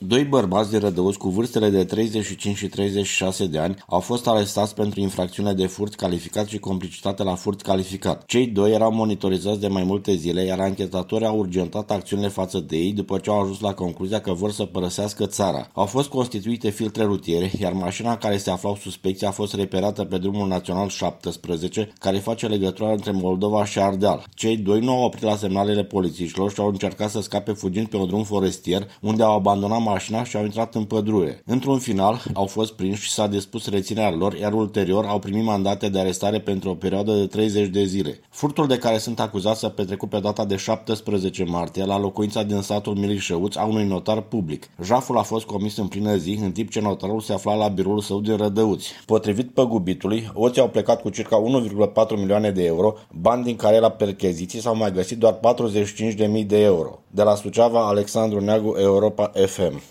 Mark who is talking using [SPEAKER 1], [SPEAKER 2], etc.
[SPEAKER 1] Doi bărbați de Rădăuți cu vârstele de 35 și 36 de ani au fost arestați pentru infracțiune de furt calificat și complicitate la furt calificat. Cei doi erau monitorizați de mai multe zile, iar anchetatorii au urgentat acțiunile față de ei după ce au ajuns la concluzia că vor să părăsească țara. Au fost constituite filtre rutiere, iar mașina în care se aflau suspecții a fost reperată pe drumul național 17, care face legătura între Moldova și Ardeal. Cei doi nu au oprit la semnalele polițiștilor și au încercat să scape fugind pe un drum forestier, unde au abandonat mașina și au intrat în pădure. Într-un final, au fost prinși și s-a dispus reținerea lor, iar ulterior au primit mandate de arestare pentru o perioadă de 30 de zile. Furtul de care sunt acuzați s-a petrecut pe data de 17 martie la locuința din satul Milișăuț a unui notar public. Jaful a fost comis în plină zi, în timp ce notarul se afla la biroul său din Rădăuți. Potrivit păgubitului, hoții au plecat cu circa 1,4 milioane de euro, bani din care la percheziții s-au mai găsit doar 45.000 de euro. De la Suceava, Alexandru Neagu, Europa FM.